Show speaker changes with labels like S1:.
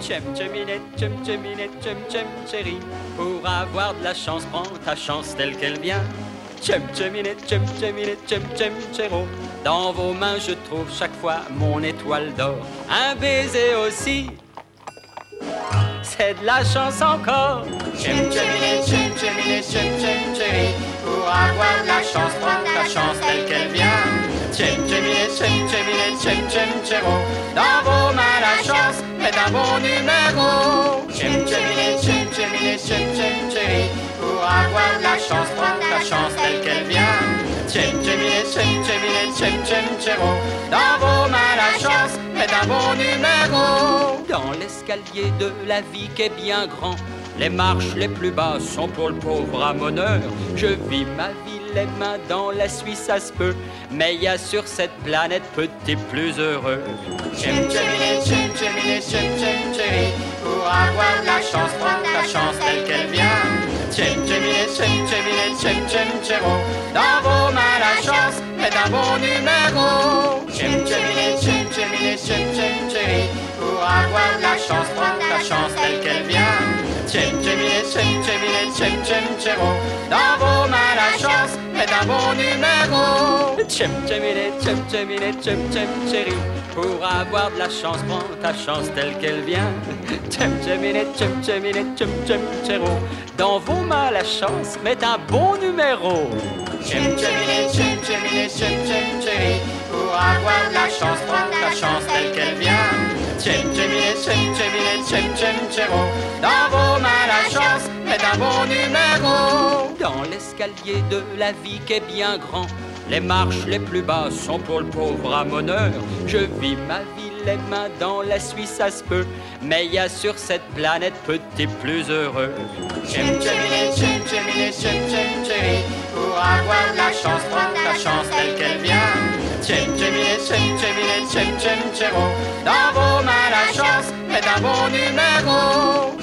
S1: Tchem chérie, pour avoir de la chance, prends ta chance telle qu'elle vient. Tchem chéro, dans vos mains je trouve chaque fois mon étoile d'or. Un baiser aussi, c'est de la chance encore. Tchem chérie, pour avoir de la chance, prends ta chance telle qu'elle vient. Tchem chéro, dans vos mains la chance est un bon numéro. Tchem chérie, pour avoir de la chance, prends ta chance telle qu'elle vient. Tchem chéro, dans vos mains la chance est un bon numéro. Dans l'escalier de la vie qui est bien grand, les marches les plus basses sont pour le pauvre ramoneur. Je vis ma vie les mains dans la Suisse, ça se peut, mais y a sur cette planète petit plus heureux. Tchem chérie, pour avoir de la chance, prends ta chance telle qu'elle vient. Tchem chéro, dans vos mains la chance est un bon numéro. Tchem chérie, pour avoir de la chance, prends ta chance telle qu'elle vient. Tchem chéro, dans vos mains la chance est un bon numéro. Tchem chérie, pour avoir de la chance, prends ta chance telle qu'elle vient. Tchem chéro, dans vos mains la chance met un bon numéro. Tchem chérie, pour avoir de la chance, prends ta chance telle qu'elle vient. Tchem chéro, dans vos mains la chance est un bon numéro. Dans l'escalier de la vie qui est bien grand, les marches les plus basses sont pour le pauvre ramoneur. Je vis ma vie les mains dans la Suisse, ça se peut, mais y a sur cette planète petit plus heureux. Tchem chérie, pour avoir de la chance, prends ta chance telle qu'elle vient. Tchem chéro, dans vos mains la chance est un bon numéro.